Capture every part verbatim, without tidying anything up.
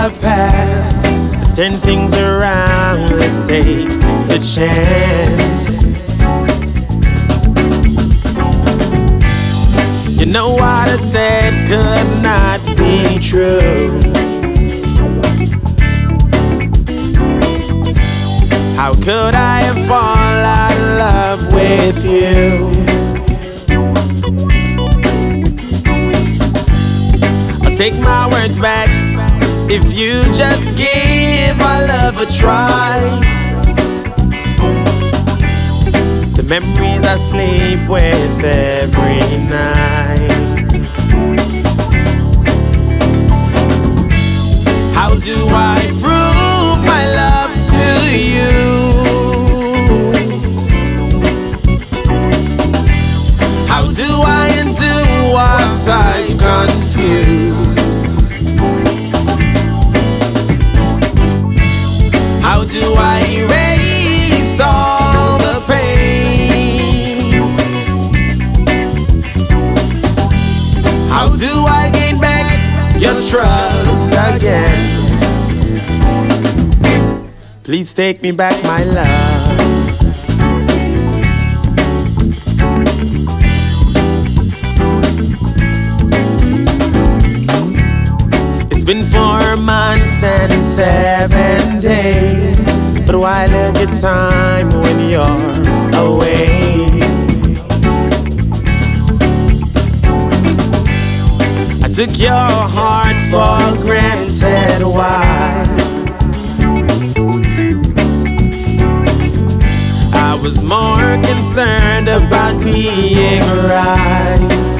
the past. Let's turn things around, let's take the chance. You know what I said could not be true. How could I fall out of love with you? I'll take my words back if you just give our love a try. The memories I sleep with every night. How do I prove my love to you? How do I undo what I've confused? How do I erase all the pain? How do I gain back your trust again? Please take me back, my love. It's been four months and seven days, but why look at time when you're away? I took your heart for granted, why? I was more concerned about being right.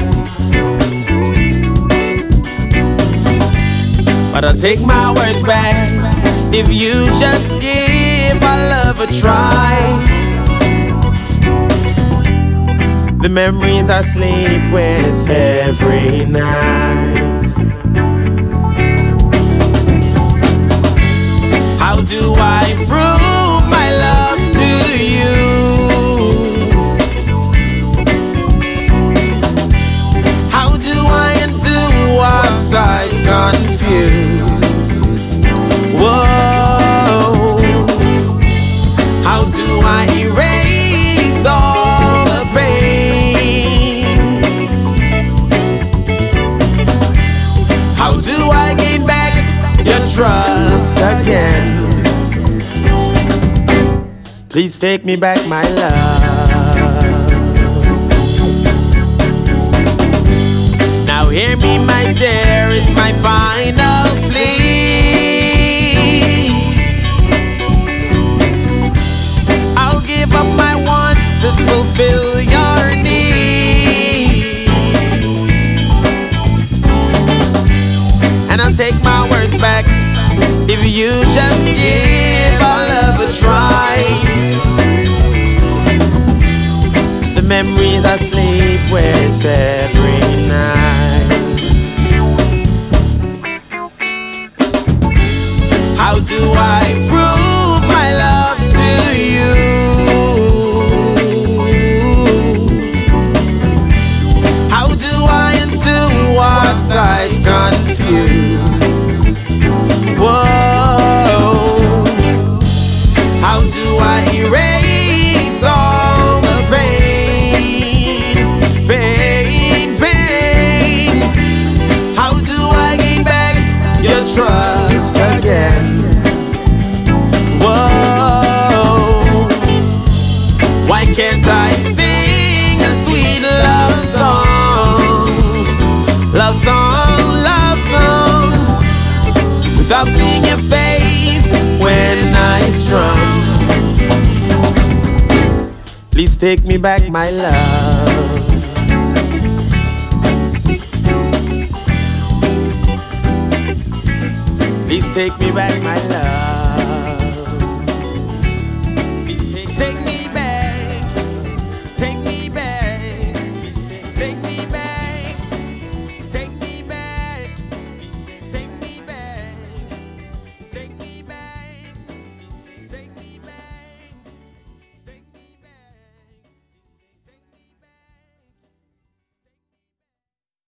But I'll take my words back if you just give our love a try. The memories I sleep with every night. How do I prove my love to you? How do I undo what I confused? Whoa. How do I erase all the pain? How do I gain back your trust again? Please take me back, my love. Now hear me, my dear, it's my final plea. I'll give up my wants to fulfill your needs, and I'll take my words back if you just give our love a try. The memories I sleep with every night. How do I prove my love to you? How do I undo what I confused? Whoa. How do I erase all the pain? Pain, pain. How do I gain back your trust again? Whoa. Why can't I sing a sweet love song? Love song, love song, without seeing your face when I strum. Please take me back, my love. Please take me back, my love. Please take me back. Take me back. Take me back. Take me back. Take me back. Take